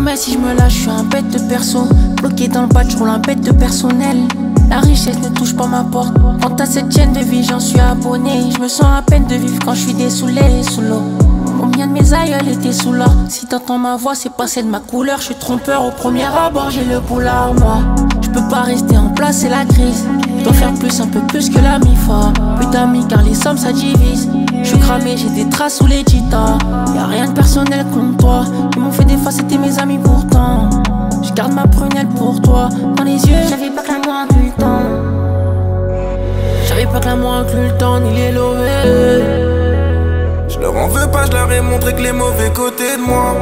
promets, si je me lâche, je suis un bête de perso. Bloqué dans le badge, je roule un bête de personnel. La richesse ne touche pas ma porte. Quant à cette chaîne de vie, j'en suis abonné. Je me sens à peine de vivre quand je suis dessoulé sous l'eau. Combien de mes aïeuls étaient sous l'or? Si t'entends ma voix, c'est pas celle de ma couleur. Je suis trompeur au premier abord, j'ai le boulard, moi. Je peux pas rester en place, c'est la crise. Je dois faire plus, un peu plus que la mi-fa. Plus d'amis car les sommes ça divise. Je suis cramé, j'ai des traces sous les guitares. Y'a rien de personnel contre toi. Ils m'ont fait des faces, c'était mes amis pourtant. Je garde ma prunelle pour toi. Dans les yeux, j'avais pas que la moi inclut le temps. J'avais pas que la moi inclut le temps, ni les lovés. Je leur en veux pas, je leur ai montré que les mauvais côtés de moi.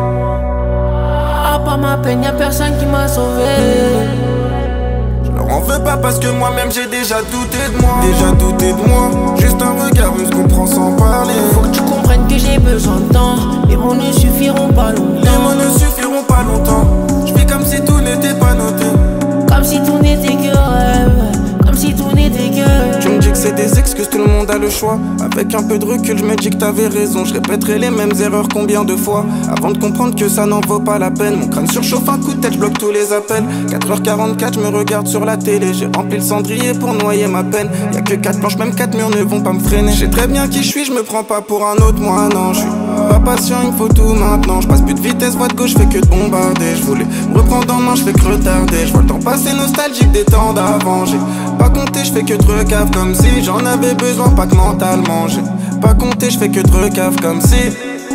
À part ma peine, y'a personne qui m'a sauvé. Je leur en veux pas parce que moi-même j'ai déjà douté de moi. Déjà douté de moi, juste un regard, on se comprend sans parler. Faut que tu comprennes que j'ai besoin de temps. Les mots ne suffiront pas longtemps. Les mots ne suffiront pas longtemps. Je fais comme si tout n'était pas noté. Comme si tout n'était que rêve. Comme si tout n'était que... Tu me dis que c'est des excuses, tout le monde a le choix. Avec un peu de recul, je me dis que t'avais raison. Je répéterai les mêmes erreurs combien de fois avant de comprendre que ça n'en vaut pas la peine. Mon crâne surchauffe, un coup de tête, je bloque tous les appels. 4h44, je me regarde sur la télé. J'ai rempli le cendrier pour noyer ma peine. Y'a que 4 planches, même 4 murs ne vont pas me freiner. Je sais très bien qui je suis, je me prends pas pour un autre, moi non. Je suis pas patient, il me faut tout maintenant. Je passe plus de vitesse, voie de gauche, je fais que de bombarder. Je voulais me reprendre en main, je fais que retarder. Je vois le temps passer nostalgique des temps d'avant. J'ai pas compté, je fais que de recave comme si j'en avais besoin, pas que mentalement. J'ai pas compté, je fais que de recave comme si.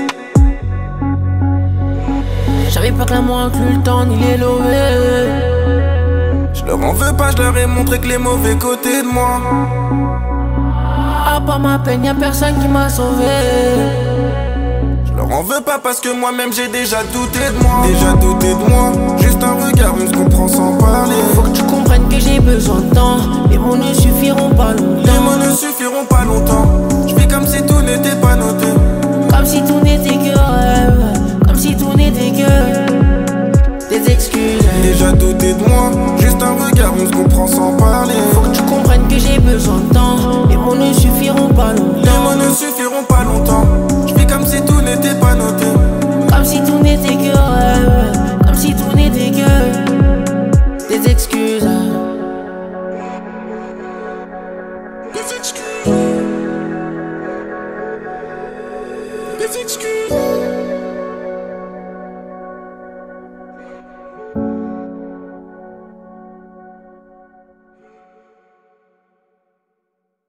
J'avais pas que la moi inclut le temps, ni les lovés. Je leur en veux pas, je leur ai montré que les mauvais côtés de moi. À part ma peine, y'a personne qui m'a sauvé. Je leur en veux pas parce que moi-même j'ai déjà douté de moi. Déjà douté de moi, juste un regard, on se comprend sans parler. Faut que tu comprennes que j'ai besoin de temps. Les mots ne suffiront pas longtemps. Les mots ne suffiront pas longtemps. Je fais comme si tout n'était pas noté. Comme si tout n'était que rêve. Comme si tout n'était que des excuses. Déjà douté de moi, juste un regard, on se comprend sans parler. Faut que tu comprennes que j'ai besoin de temps. Les mots ne suffiront pas longtemps. Les mots ne suffiront pas longtemps. Je fais comme si tout n'était pas noté. Comme si tout n'était que rêve. Comme si tout n'était que des excuses. Des excuses. Des excuses.